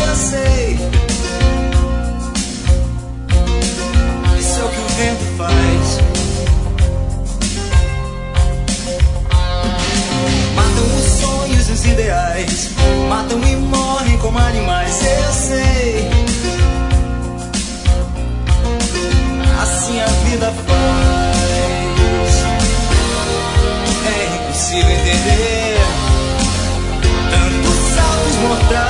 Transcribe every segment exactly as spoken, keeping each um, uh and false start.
eu sei. Isso é o que o vento faz. Matam os sonhos e os ideais, matam e morrem como animais, eu sei. Assim a vida faz. É impossível entender tantos saltos mortais.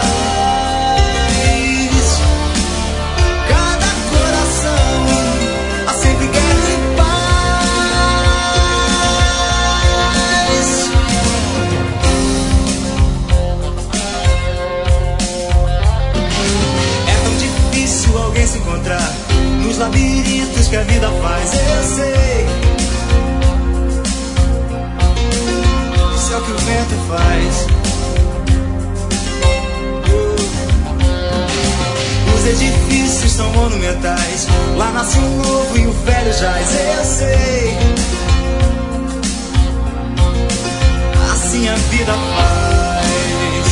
Cada coração há sempre guerra e paz. É tão difícil alguém se encontrar nos labirintos que a vida faz, eu sei. Isso é o que o vento faz. Os edifícios são monumentais, lá nasce um novo e o velho jaz, eu sei. Assim a vida faz.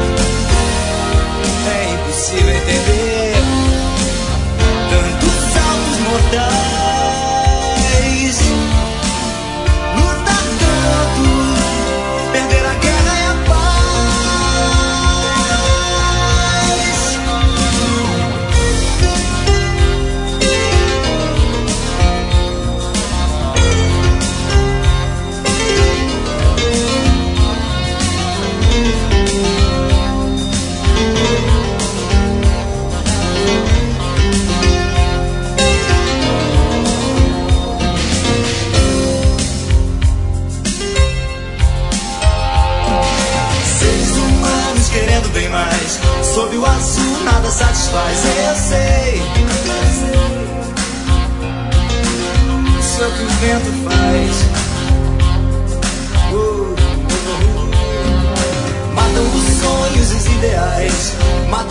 É impossível entender tantos saltos mortais. Lutar tanto, perder a guerra e a paz. Querendo bem mais, sob o azul nada satisfaz, eu sei. Isso é o que o vento faz. uh, uh, uh. Matam os sonhos e os ideais, matam